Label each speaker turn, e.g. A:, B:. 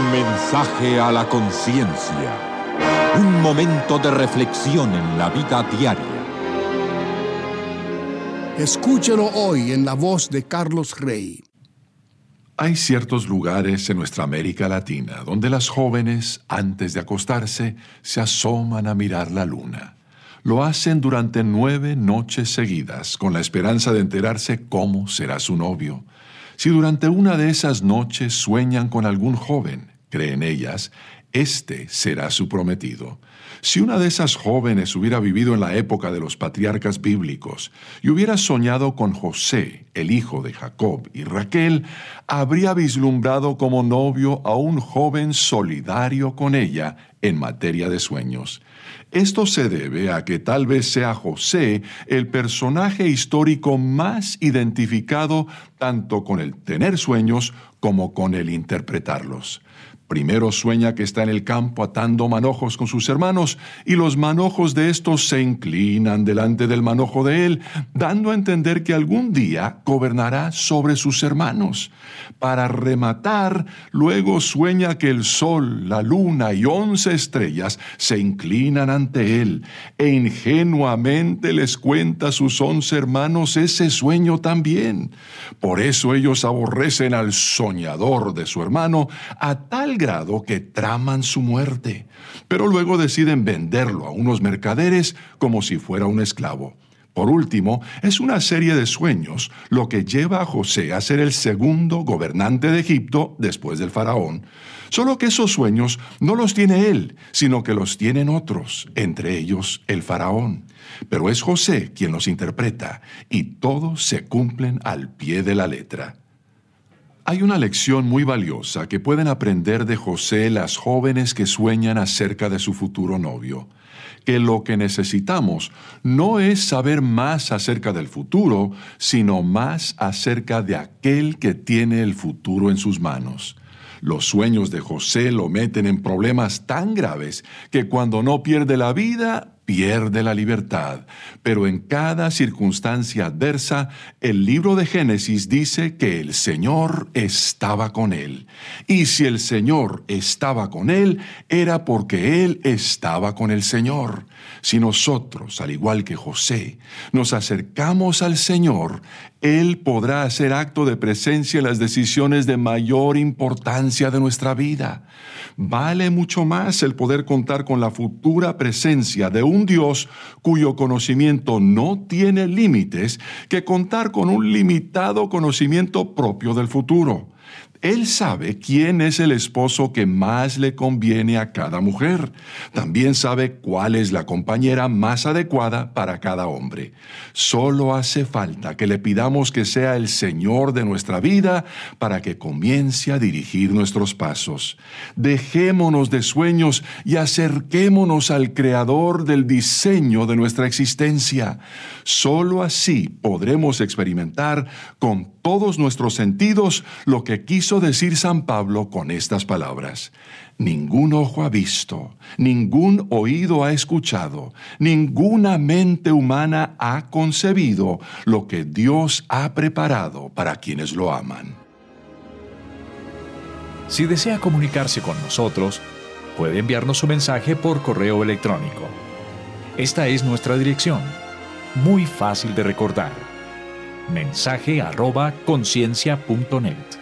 A: Mensaje a la conciencia. Un momento de reflexión en la vida diaria.
B: Escúchelo hoy en la voz de Carlos Rey.
C: Hay ciertos lugares en nuestra América Latina donde las jóvenes, antes de acostarse, se asoman a mirar la luna. Lo hacen durante 9 noches seguidas, con la esperanza de enterarse cómo será su novio. Si durante una de esas noches sueñan con algún joven, creen ellas, este será su prometido. Si una de esas jóvenes hubiera vivido en la época de los patriarcas bíblicos y hubiera soñado con José, el hijo de Jacob y Raquel, habría vislumbrado como novio a un joven solidario con ella en materia de sueños. Esto se debe a que tal vez sea José el personaje histórico más identificado tanto con el tener sueños como con el interpretarlos. Primero sueña que está en el campo atando manojos con sus hermanos, y los manojos de estos se inclinan delante del manojo de él, dando a entender que algún día gobernará sobre sus hermanos. Para rematar, luego sueña que el sol, la luna y 11 estrellas se inclinan ante él, e ingenuamente les cuenta a sus 11 hermanos ese sueño también. Por eso ellos aborrecen al soñador de su hermano a tal grado que traman su muerte, pero luego deciden venderlo a unos mercaderes como si fuera un esclavo. Por último, es una serie de sueños lo que lleva a José a ser el segundo gobernante de Egipto después del faraón. Solo que esos sueños no los tiene él, sino que los tienen otros, entre ellos el faraón. Pero es José quien los interpreta, y todos se cumplen al pie de la letra. Hay una lección muy valiosa que pueden aprender de José las jóvenes que sueñan acerca de su futuro novio, que lo que necesitamos no es saber más acerca del futuro, sino más acerca de aquel que tiene el futuro en sus manos. Los sueños de José lo meten en problemas tan graves que cuando no pierde la vida, pierde la libertad. Pero en cada circunstancia adversa, el libro de Génesis dice que el Señor estaba con él. Y si el Señor estaba con él, era porque él estaba con el Señor. Si nosotros, al igual que José, nos acercamos al Señor, Él podrá hacer acto de presencia en las decisiones de mayor importancia de nuestra vida. Vale mucho más el poder contar con la futura presencia de un Dios cuyo conocimiento no tiene límites que contar con un limitado conocimiento propio del futuro. Él sabe quién es el esposo que más le conviene a cada mujer. También sabe cuál es la compañera más adecuada para cada hombre. Solo hace falta que le pidamos que sea el Señor de nuestra vida para que comience a dirigir nuestros pasos. Dejémonos de sueños y acerquémonos al Creador del diseño de nuestra existencia. Solo así podremos experimentar con todos nuestros sentidos lo que quiso decir San Pablo con estas palabras: ningún ojo ha visto, ningún oído ha escuchado, ninguna mente humana ha concebido lo que Dios ha preparado para quienes lo aman.
D: Si desea comunicarse con nosotros, puede enviarnos su mensaje por correo electrónico. Esta es nuestra dirección, muy fácil de recordar: mensaje@conciencia.net.